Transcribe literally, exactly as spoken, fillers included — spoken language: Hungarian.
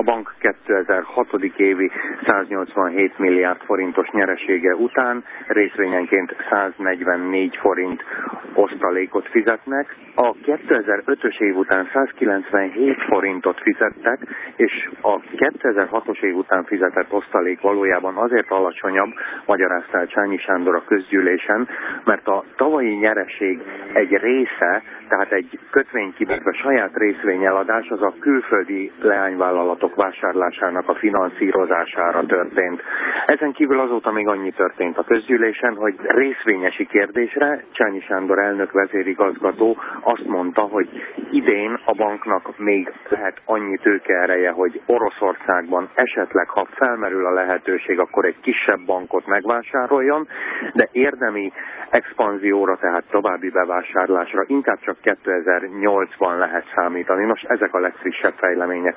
bank kétezer-hat. évi száznyolcvanhét milliárd forintos nyeresége után részvényenként száznegyvennégy forint osztalékot fizetnek. A kétezer-ötös év után százkilencvenhét forintot fizettek, és a kétezer-hatos év után fizetett osztalék valójában azért alacsonyabb, magyarázta el Csányi Sándor a közgyűlésen, mert a tavalyi nyereség egy része, tehát egy kötvénykibetve saját részvényeladás, az a külföldi leányvállalatok vásárlásának a finanszírozására történt. Ezen kívül azóta még annyi történt a közgyűlésen, hogy részvényesi kérdésre Csányi Sándor elnök vezérigazgató azt mondta, hogy idén a banknak még lehet annyi tőkeereje, hogy Oroszországban esetleg, ha felmerül a lehetőség, akkor egy kisebb bankot megvásároljon, de érdemi expanzióra, tehát további bevásárlásra inkább csak kétezer-nyolcban lehet számítani. Nos, ezek a legfrissebb fejlemények